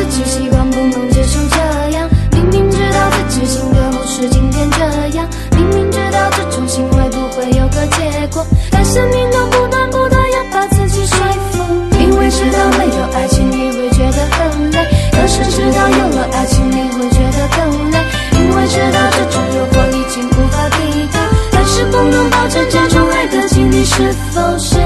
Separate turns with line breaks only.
己习惯不能接受这样，明明知道自己性格不是今天这样，明明知道这种行为不会有个结果，但生命中不断要把自己说服。因为知道没有爱情你会觉得很累，可是知道有了爱情你会觉得更累。因为知道这种诱惑已经无法抵抗，但是不能保证这种爱的经历是否是